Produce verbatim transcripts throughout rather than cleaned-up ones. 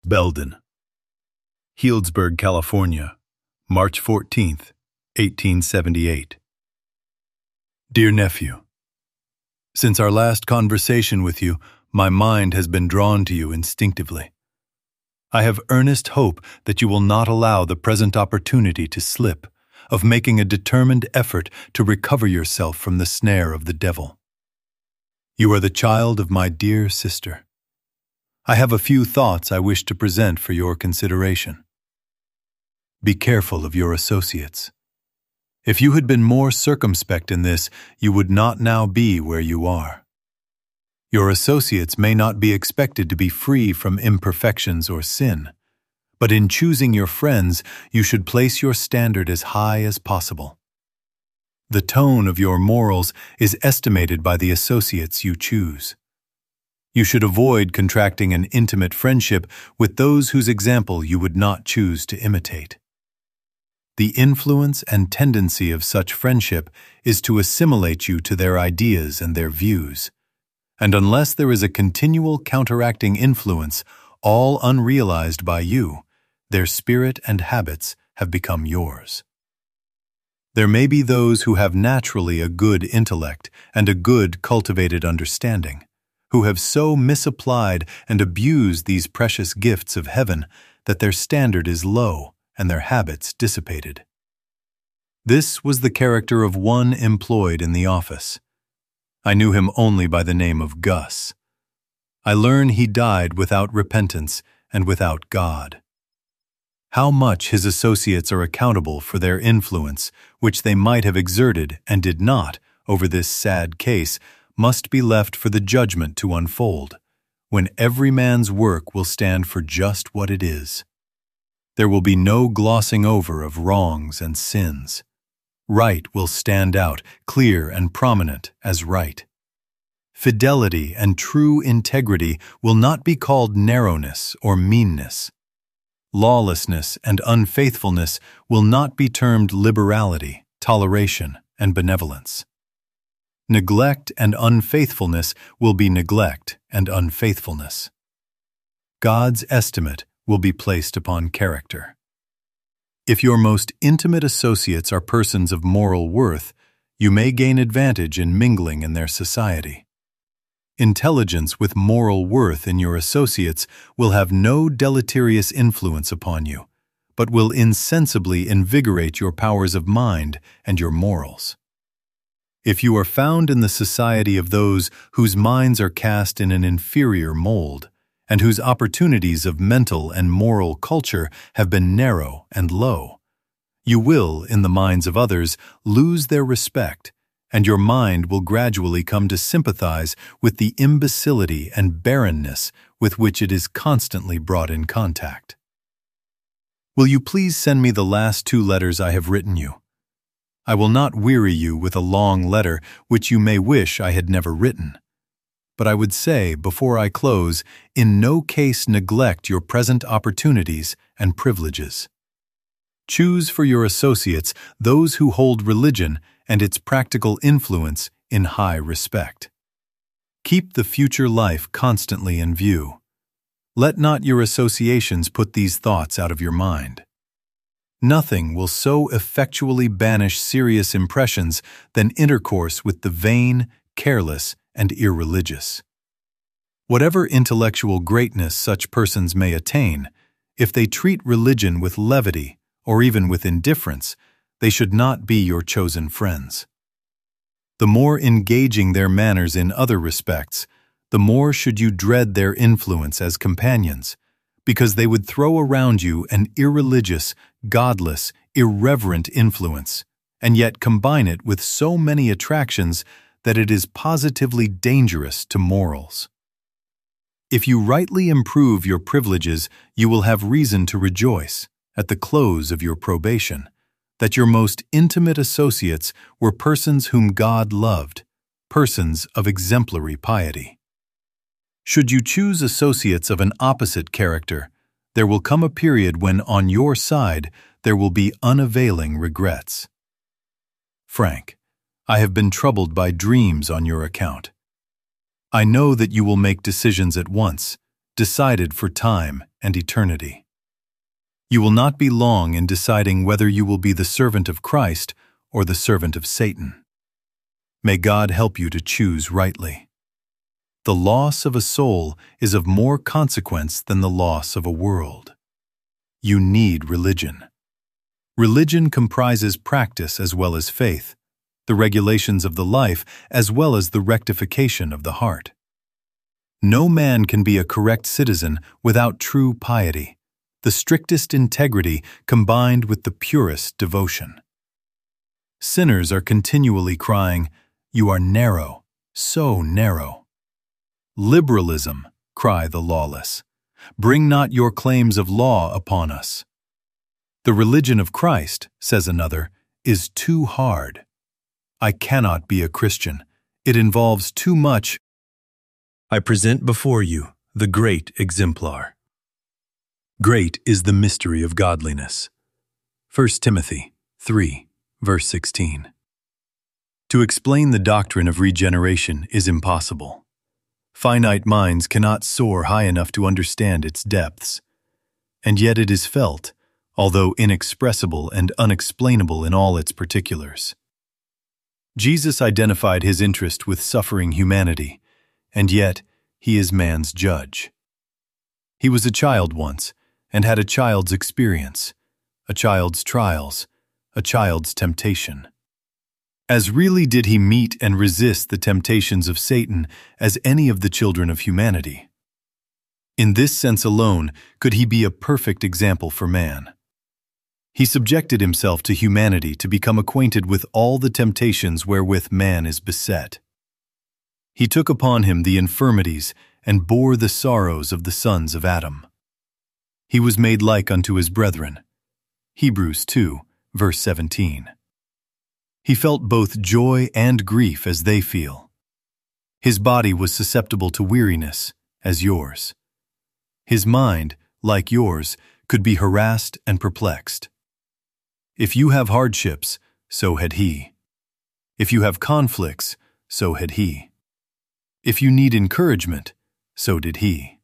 Belden, Healdsburg, California, March fourteenth, eighteen seventy-eight. Dear Nephew, since our last conversation with you, my mind has been drawn to you instinctively. I have earnest hope that you will not allow the present opportunity to slip, of making a determined effort to recover yourself from the snare of the devil. You are the child of my dear sister. I have a few thoughts I wish to present for your consideration. Be careful of your associates. If you had been more circumspect in this, you would not now be where you are. Your associates may not be expected to be free from imperfections or sin, but in choosing your friends, you should place your standard as high as possible. The tone of your morals is estimated by the associates you choose. You should avoid contracting an intimate friendship with those whose example you would not choose to imitate. The influence and tendency of such friendship is to assimilate you to their ideas and their views, and unless there is a continual counteracting influence, all unrealized by you, their spirit and habits have become yours. There may be those who have naturally a good intellect and a good cultivated understanding, who have so misapplied and abused these precious gifts of heaven that their standard is low and their habits dissipated. This was the character of one employed in the office. I knew him only by the name of Gus. I learn he died without repentance and without God. How much his associates are accountable for their influence, which they might have exerted and did not, over this sad case, must be left for the judgment to unfold, when every man's work will stand for just what it is. There will be no glossing over of wrongs and sins. Right will stand out, clear and prominent as right. Fidelity and true integrity will not be called narrowness or meanness. Lawlessness and unfaithfulness will not be termed liberality, toleration, and benevolence. Neglect and unfaithfulness will be neglect and unfaithfulness. God's estimate will be placed upon character. If your most intimate associates are persons of moral worth, you may gain advantage in mingling in their society. Intelligence with moral worth in your associates will have no deleterious influence upon you, but will insensibly invigorate your powers of mind and your morals. If you are found in the society of those whose minds are cast in an inferior mold, and whose opportunities of mental and moral culture have been narrow and low, you will, in the minds of others, lose their respect, and your mind will gradually come to sympathize with the imbecility and barrenness with which it is constantly brought in contact. Will you please send me the last two letters I have written you? I will not weary you with a long letter which you may wish I had never written. But I would say, before I close, in no case neglect your present opportunities and privileges. Choose for your associates those who hold religion and its practical influence in high respect. Keep the future life constantly in view. Let not your associations put these thoughts out of your mind. Nothing will so effectually banish serious impressions than intercourse with the vain, careless, and irreligious. Whatever intellectual greatness such persons may attain, if they treat religion with levity or even with indifference, they should not be your chosen friends. The more engaging their manners in other respects, the more should you dread their influence as companions, because they would throw around you an irreligious, godless, irreverent influence, and yet combine it with so many attractions that it is positively dangerous to morals. If you rightly improve your privileges, you will have reason to rejoice, at the close of your probation, that your most intimate associates were persons whom God loved, persons of exemplary piety. Should you choose associates of an opposite character, there will come a period when on your side there will be unavailing regrets. Frank, I have been troubled by dreams on your account. I know that you will make decisions at once, decided for time and eternity. You will not be long in deciding whether you will be the servant of Christ or the servant of Satan. May God help you to choose rightly. The loss of a soul is of more consequence than the loss of a world. You need religion. Religion comprises practice as well as faith, the regulations of the life as well as the rectification of the heart. No man can be a correct citizen without true piety, the strictest integrity combined with the purest devotion. Sinners are continually crying, "You are narrow, so narrow." Liberalism, cry the lawless. Bring not your claims of law upon us. The religion of Christ, says another, is too hard. I cannot be a Christian. It involves too much. I present before you the great exemplar. Great is the mystery of godliness. First Timothy three, verse sixteen. To explain the doctrine of regeneration is impossible. Finite minds cannot soar high enough to understand its depths, and yet it is felt, although inexpressible and unexplainable in all its particulars. Jesus identified his interest with suffering humanity, and yet he is man's judge. He was a child once, and had a child's experience, a child's trials, a child's temptation. As really did he meet and resist the temptations of Satan as any of the children of humanity. In this sense alone could he be a perfect example for man. He subjected himself to humanity to become acquainted with all the temptations wherewith man is beset. He took upon him the infirmities and bore the sorrows of the sons of Adam. He was made like unto his brethren. Hebrews two, verse seventeen. He felt both joy and grief as they feel. His body was susceptible to weariness, as yours. His mind, like yours, could be harassed and perplexed. If you have hardships, so had he. If you have conflicts, so had he. If you need encouragement, so did he.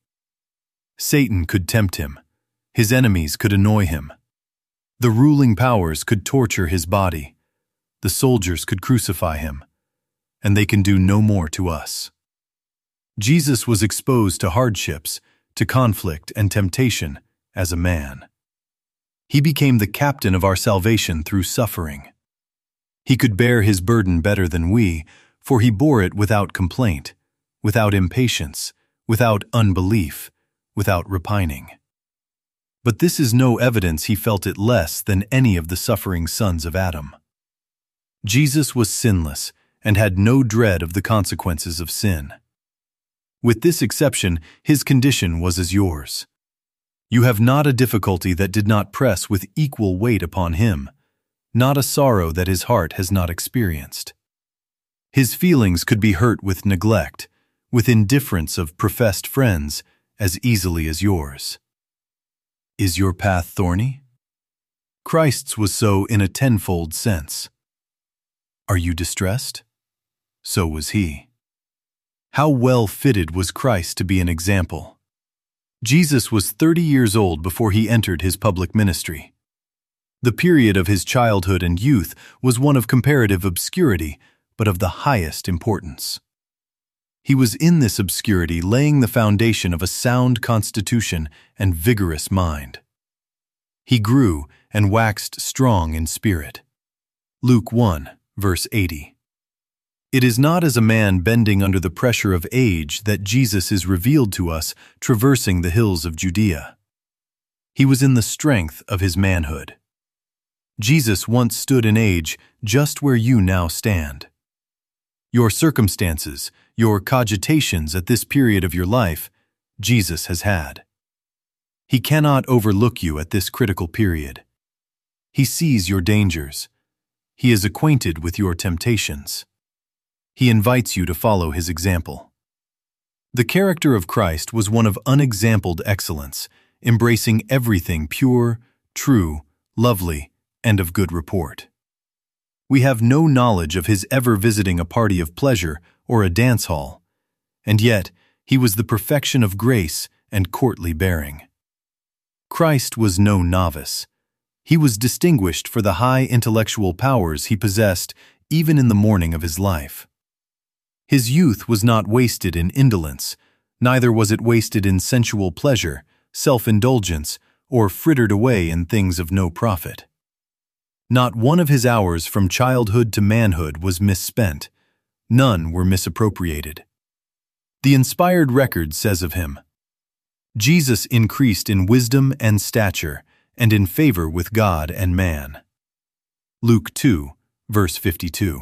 Satan could tempt him. His enemies could annoy him. The ruling powers could torture his body. The soldiers could crucify him. And they can do no more to us. Jesus was exposed to hardships, to conflict and temptation as a man. He became the captain of our salvation through suffering. He could bear his burden better than we, for he bore it without complaint, without impatience, without unbelief, without repining. But this is no evidence he felt it less than any of the suffering sons of Adam. Jesus was sinless and had no dread of the consequences of sin. With this exception, his condition was as yours. You have not a difficulty that did not press with equal weight upon him, not a sorrow that his heart has not experienced. His feelings could be hurt with neglect, with indifference of professed friends, as easily as yours. Is your path thorny? Christ's was so in a tenfold sense. Are you distressed? So was he. How well fitted was Christ to be an example. Jesus was thirty years old before he entered his public ministry. The period of his childhood and youth was one of comparative obscurity, but of the highest importance. He was in this obscurity laying the foundation of a sound constitution and vigorous mind. He grew and waxed strong in spirit. Luke one, verse eighty. It is not as a man bending under the pressure of age that Jesus is revealed to us traversing the hills of Judea. He was in the strength of his manhood. Jesus once stood in age just where you now stand. Your circumstances, your cogitations at this period of your life, Jesus has had. He cannot overlook you at this critical period. He sees your dangers. He is acquainted with your temptations. He invites you to follow his example. The character of Christ was one of unexampled excellence, embracing everything pure, true, lovely, and of good report. We have no knowledge of his ever visiting a party of pleasure or a dance hall, and yet he was the perfection of grace and courtly bearing. Christ was no novice. He was distinguished for the high intellectual powers he possessed even in the morning of his life. His youth was not wasted in indolence, neither was it wasted in sensual pleasure, self-indulgence, or frittered away in things of no profit. Not one of his hours from childhood to manhood was misspent. None were misappropriated. The inspired record says of him, Jesus increased in wisdom and stature, and in favor with God and man. Luke two, verse fifty-two.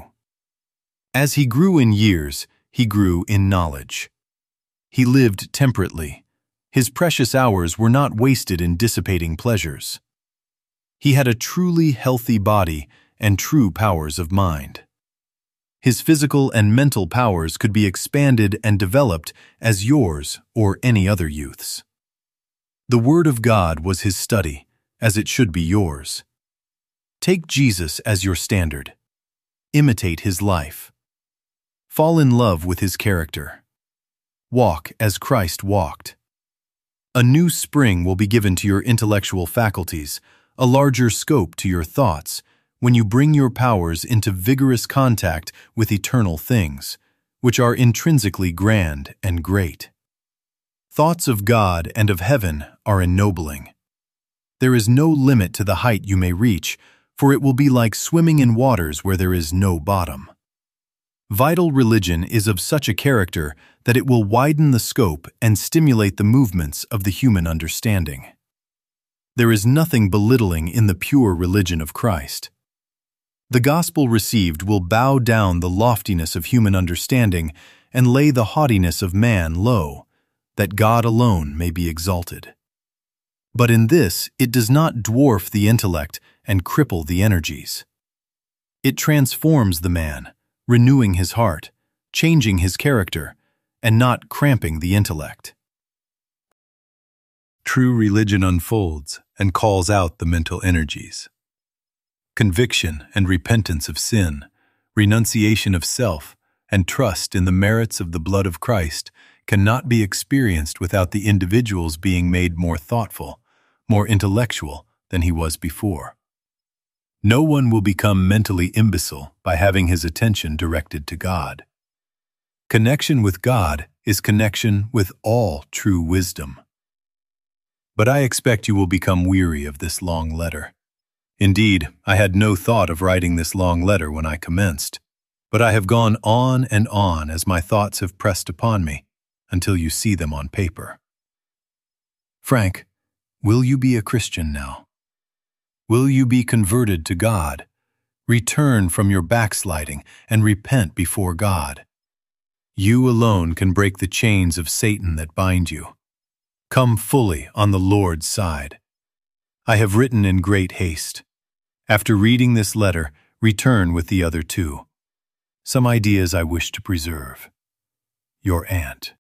As he grew in years, he grew in knowledge. He lived temperately. His precious hours were not wasted in dissipating pleasures. He had a truly healthy body and true powers of mind. His physical and mental powers could be expanded and developed as yours or any other youth's. The Word of God was his study, as it should be yours. Take Jesus as your standard. Imitate his life. Fall in love with his character. Walk as Christ walked. A new spring will be given to your intellectual faculties, a larger scope to your thoughts, when you bring your powers into vigorous contact with eternal things, which are intrinsically grand and great. Thoughts of God and of heaven are ennobling. There is no limit to the height you may reach, for it will be like swimming in waters where there is no bottom. Vital religion is of such a character that it will widen the scope and stimulate the movements of the human understanding. There is nothing belittling in the pure religion of Christ. The gospel received will bow down the loftiness of human understanding and lay the haughtiness of man low, that God alone may be exalted. But in this it does not dwarf the intellect and cripple the energies. It transforms the man, renewing his heart, changing his character, and not cramping the intellect. True religion unfolds and calls out the mental energies. Conviction and repentance of sin, renunciation of self, and trust in the merits of the blood of Christ cannot be experienced without the individual's being made more thoughtful, more intellectual than he was before. No one will become mentally imbecile by having his attention directed to God. Connection with God is connection with all true wisdom. But I expect you will become weary of this long letter. Indeed, I had no thought of writing this long letter when I commenced, but I have gone on and on as my thoughts have pressed upon me, until you see them on paper. Frank, will you be a Christian now? Will you be converted to God? Return from your backsliding and repent before God. You alone can break the chains of Satan that bind you. Come fully on the Lord's side. I have written in great haste. After reading this letter, return with the other two. Some ideas I wish to preserve. Your aunt.